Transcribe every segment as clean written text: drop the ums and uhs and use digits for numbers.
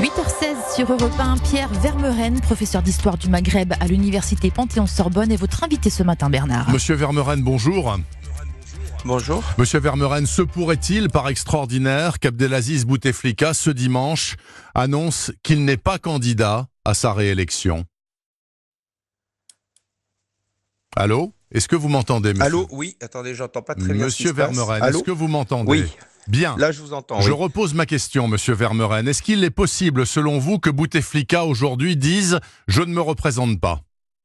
8h16 sur Europe 1, Pierre Vermeuren, professeur d'histoire du Maghreb à l'université Panthéon-Sorbonne, est votre invité ce matin, Bernard. Monsieur Vermeuren, bonjour. Bonjour. Monsieur Vermeuren, se pourrait-il, par extraordinaire, qu'Abdelaziz Bouteflika, ce dimanche, annonce qu'il n'est pas candidat à sa réélection? Allô? Est-ce que vous m'entendez, monsieur? Allô, oui, attendez, j'entends pas très bien. Monsieur Vermeuren, est-ce que vous m'entendez? Oui. Bien. Là, je vous entends. Je oui. repose ma question, monsieur Vermeuren. Est-ce qu'il est possible, selon vous, que Bouteflika, aujourd'hui, dise « je ne me représente pas » ?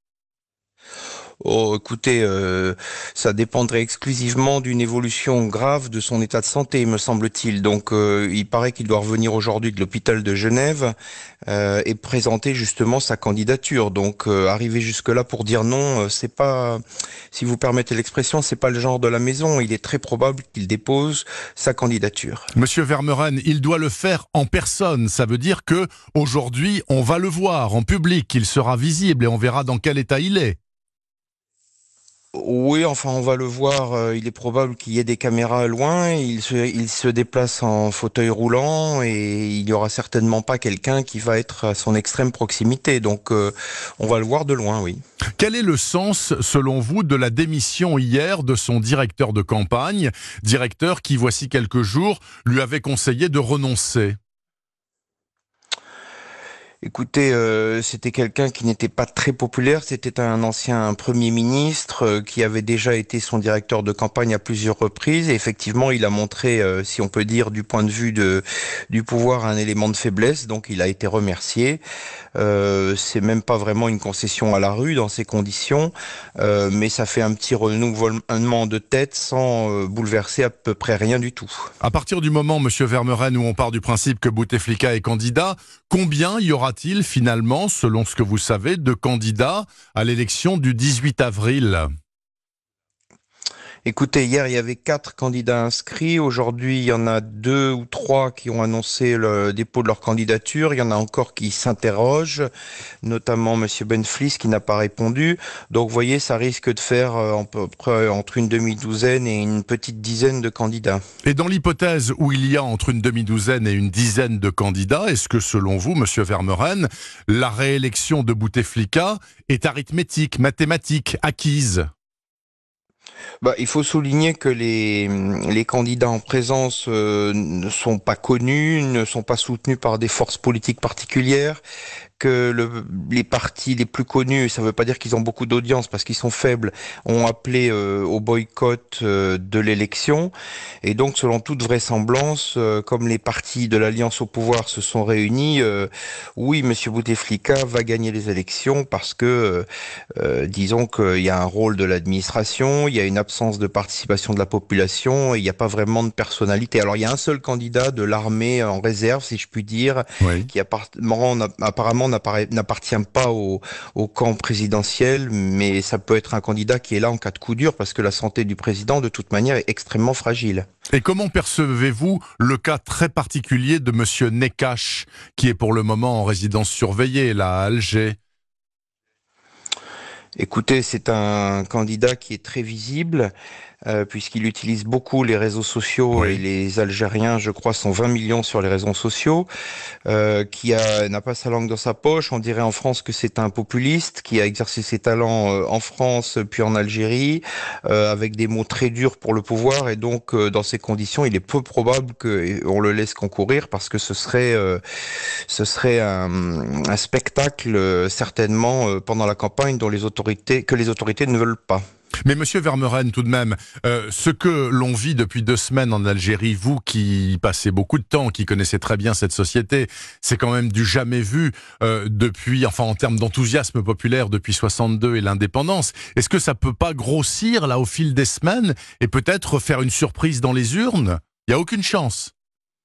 Oh, écoutez, ça dépendrait exclusivement d'une évolution grave de son état de santé, me semble-t-il. Donc, il paraît qu'il doit revenir aujourd'hui de l'hôpital de Genève et présenter justement sa candidature. Donc, arriver jusque-là pour dire non, c'est pas, si vous permettez l'expression, c'est pas le genre de la maison. Il est très probable qu'il dépose sa candidature. Monsieur Vermeuren, il doit le faire en personne. Ça veut dire que aujourd'hui, on va le voir en public. Il sera visible et on verra dans quel état il est. Oui, enfin, on va le voir. Il est probable qu'il y ait des caméras loin. Il se déplace en fauteuil roulant et il n'y aura certainement pas quelqu'un qui va être à son extrême proximité. Donc, on va le voir de loin, oui. Quel est le sens, selon vous, de la démission hier de son directeur de campagne, directeur qui, voici quelques jours, lui avait conseillé de renoncer ? Écoutez, c'était quelqu'un qui n'était pas très populaire. C'était un ancien Premier ministre qui avait déjà été son directeur de campagne à plusieurs reprises. Et effectivement, il a montré, si on peut dire, du point de vue du pouvoir, un élément de faiblesse. Donc, il a été remercié. C'est même pas vraiment une concession à la rue dans ces conditions, mais ça fait un petit renouvellement de tête sans bouleverser à peu près rien du tout. À partir du moment, monsieur Vermeuren, où on part du principe que Bouteflika est candidat, combien y aura-t-il finalement, selon ce que vous savez, de candidats à l'élection du 18 avril ? Écoutez, hier, il y avait 4 candidats inscrits. Aujourd'hui, il y en a 2 ou 3 qui ont annoncé le dépôt de leur candidature. Il y en a encore qui s'interrogent, notamment Monsieur Benflis qui n'a pas répondu. Donc, vous voyez, ça risque de faire à peu près entre une demi-douzaine et une petite dizaine de candidats. Et dans l'hypothèse où il y a entre une demi-douzaine et une dizaine de candidats, est-ce que, selon vous, monsieur Vermeuren, la réélection de Bouteflika est arithmétique, mathématique, acquise ? Il faut souligner que les candidats en présence ne sont pas connus, ne sont pas soutenus par des forces politiques particulières, que les partis les plus connus, ça ne veut pas dire qu'ils ont beaucoup d'audience parce qu'ils sont faibles, ont appelé au boycott de l'élection. Et donc, selon toute vraisemblance, comme les partis de l'Alliance au pouvoir se sont réunis, oui, M. Bouteflika va gagner les élections parce que, disons qu'il y a un rôle de l'administration, il y a une absence de participation de la population et il n'y a pas vraiment de personnalité. Alors, il y a un seul candidat de l'armée en réserve, si je puis dire, Oui. qui apparemment n'appartient pas au camp présidentiel, mais ça peut être un candidat qui est là en cas de coup dur parce que la santé du président, de toute manière, est extrêmement fragile. Et comment percevez-vous le cas très particulier de monsieur Nekhache, qui est pour le moment en résidence surveillée, là, à Alger ? Écoutez, c'est un candidat qui est très visible, puisqu'il utilise beaucoup les réseaux sociaux. Oui. Et les Algériens, je crois, sont 20 millions sur les réseaux sociaux, qui n'a pas sa langue dans sa poche. On dirait en France que c'est un populiste qui a exercé ses talents en France puis en Algérie, avec des mots très durs pour le pouvoir. Et donc, dans ces conditions, il est peu probable qu'on le laisse concourir parce que ce serait un spectacle certainement pendant la campagne que les autorités ne veulent pas. Mais monsieur Vermeuren, tout de même, ce que l'on vit depuis 2 semaines en Algérie, vous qui y passez beaucoup de temps, qui connaissez très bien cette société, c'est quand même du jamais vu depuis, enfin en termes d'enthousiasme populaire depuis 62 et l'indépendance. Est-ce que ça peut pas grossir là au fil des semaines et peut-être faire une surprise dans les urnes ? Il n'y a aucune chance.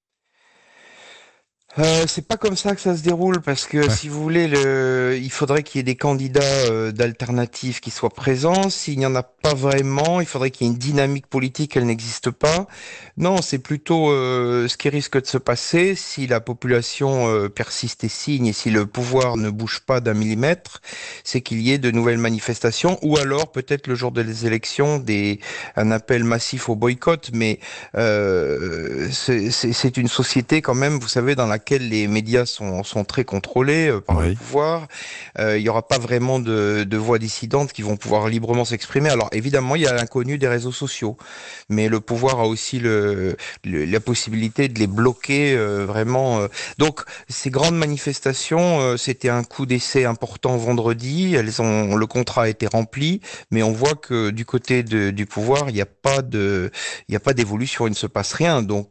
C'est pas comme ça que ça se déroule parce que si vous voulez, il faudrait qu'il y ait des candidats d'alternatives qui soient présents. S'il n'y en a pas vraiment, il faudrait qu'il y ait une dynamique politique, elle n'existe pas. Non, c'est plutôt ce qui risque de se passer si la population persiste et signe et si le pouvoir ne bouge pas d'un millimètre, c'est qu'il y ait de nouvelles manifestations ou alors peut-être le jour des élections un appel massif au boycott. Mais c'est une société quand même, vous savez, dans laquelle laquelle les médias sont très contrôlés par le pouvoir. Il y aura pas vraiment de voix dissidentes qui vont pouvoir librement s'exprimer. Alors évidemment, il y a l'inconnu des réseaux sociaux, mais le pouvoir a aussi la possibilité de les bloquer vraiment. Donc ces grandes manifestations, c'était un coup d'essai important vendredi. Le contrat a été rempli, mais on voit que du côté du pouvoir, il n'y a pas d'évolution, il ne se passe rien. Donc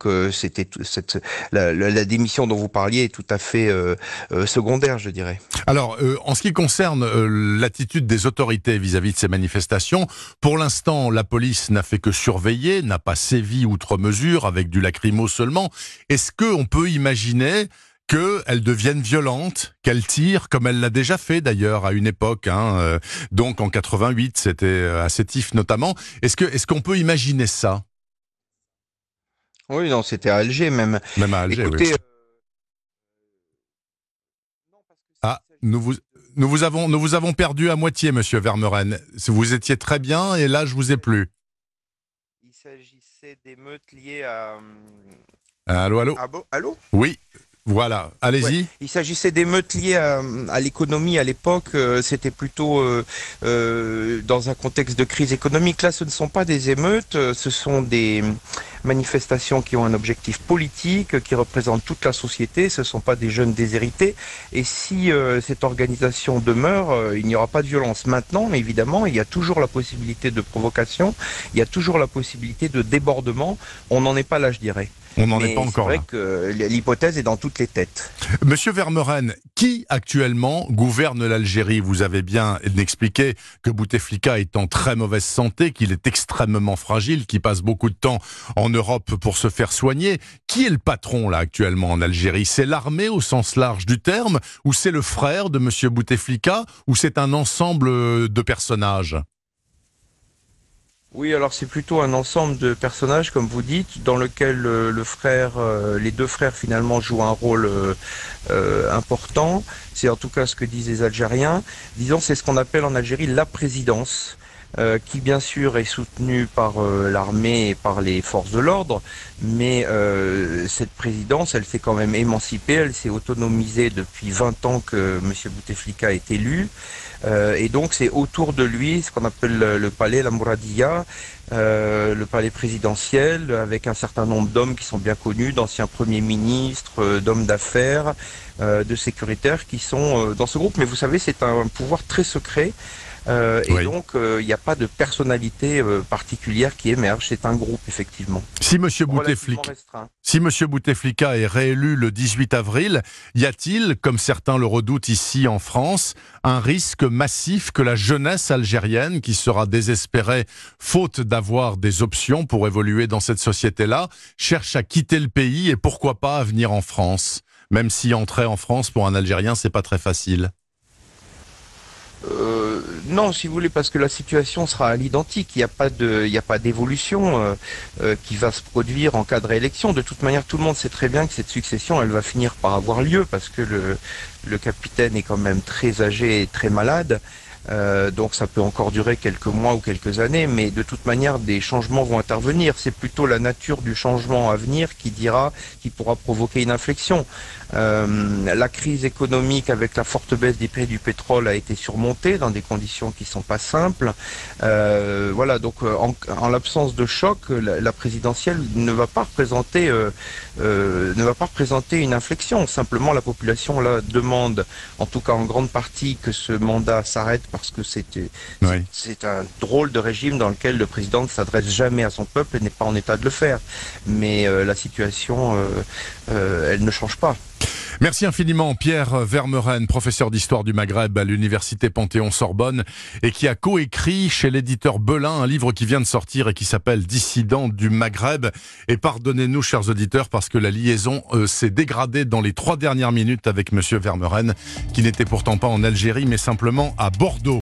la démission dont vous parliez est tout à fait secondaire, je dirais. Alors, en ce qui concerne l'attitude des autorités vis-à-vis de ces manifestations, pour l'instant, la police n'a fait que surveiller, n'a pas sévi outre mesure avec du lacrymo seulement. Est-ce qu'on peut imaginer qu'elle devienne violente, qu'elle tire, comme elle l'a déjà fait d'ailleurs à une époque, donc en 88, c'était à Sétif notamment. Est-ce qu'on peut imaginer ça ? Oui, non, c'était à Alger même. Même à Alger, écoutez, oui. Ah, nous vous avons perdu à moitié, monsieur Vermeuren. Vous étiez très bien et là, je vous ai plus. Il s'agissait d'émeutes liées à... Allô ? Ah bon, allô ? Oui. Voilà, allez-y. Ouais. Il s'agissait d'émeutes liées à l'économie à l'époque. C'était plutôt dans un contexte de crise économique. Là, ce ne sont pas des émeutes, ce sont des manifestations qui ont un objectif politique, qui représentent toute la société. Ce ne sont pas des jeunes déshérités. Et si cette organisation demeure, il n'y aura pas de violence. Maintenant, évidemment, il y a toujours la possibilité de provocation, il y a toujours la possibilité de débordement. On n'en est pas là, je dirais. On n'en est pas encore là. C'est vrai que l'hypothèse est dans toutes les têtes. Monsieur Vermeuren, qui actuellement gouverne l'Algérie ? Vous avez bien expliqué que Bouteflika est en très mauvaise santé, qu'il est extrêmement fragile, qu'il passe beaucoup de temps en Europe pour se faire soigner. Qui est le patron là actuellement en Algérie ? C'est l'armée au sens large du terme, ou c'est le frère de monsieur Bouteflika, ou c'est un ensemble de personnages ? Oui, alors c'est plutôt un ensemble de personnages, comme vous dites, dans lequel les deux frères finalement jouent un rôle important. C'est en tout cas ce que disent les Algériens. Disons, c'est ce qu'on appelle en Algérie la présidence, qui bien sûr est soutenue par l'armée et par les forces de l'ordre, mais cette présidence, elle s'est quand même émancipée, elle s'est autonomisée depuis 20 ans que M. Bouteflika est élu. Et donc c'est autour de lui ce qu'on appelle le palais, la Mouradiya, le palais présidentiel, avec un certain nombre d'hommes qui sont bien connus, d'anciens premiers ministres, d'hommes d'affaires, de sécuritaires qui sont dans ce groupe. Mais vous savez, c'est un pouvoir très secret. Et donc, il n'y a pas de personnalité particulière qui émerge. C'est un groupe, effectivement. Si Monsieur Bouteflika est réélu le 18 avril, y a-t-il, comme certains le redoutent ici en France, un risque massif que la jeunesse algérienne, qui sera désespérée faute d'avoir des options pour évoluer dans cette société-là, cherche à quitter le pays et pourquoi pas à venir en France ? Même si entrer en France pour un Algérien, c'est pas très facile. Non, si vous voulez, parce que la situation sera à l'identique. Il n'y a pas d'évolution qui va se produire en cas de réélection. De toute manière, tout le monde sait très bien que cette succession, elle va finir par avoir lieu parce que le capitaine est quand même très âgé et très malade. Donc ça peut encore durer quelques mois ou quelques années, mais de toute manière des changements vont intervenir. C'est plutôt la nature du changement à venir qui pourra provoquer une inflexion. La crise économique avec la forte baisse des prix du pétrole a été surmontée dans des conditions qui sont pas simples. Voilà, donc en l'absence de choc, la présidentielle ne va pas représenter une inflexion. Simplement, la population là demande, en tout cas en grande partie, que ce mandat s'arrête parce que c'est un drôle de régime dans lequel le président ne s'adresse jamais à son peuple et n'est pas en état de le faire. Mais la situation, elle ne change pas. Merci infiniment Pierre Vermeuren, professeur d'histoire du Maghreb à l'université Panthéon-Sorbonne et qui a coécrit chez l'éditeur Belin un livre qui vient de sortir et qui s'appelle Dissidents du Maghreb. Et pardonnez-nous chers auditeurs parce que la liaison s'est dégradée dans les 3 dernières minutes avec monsieur Vermeuren qui n'était pourtant pas en Algérie mais simplement à Bordeaux.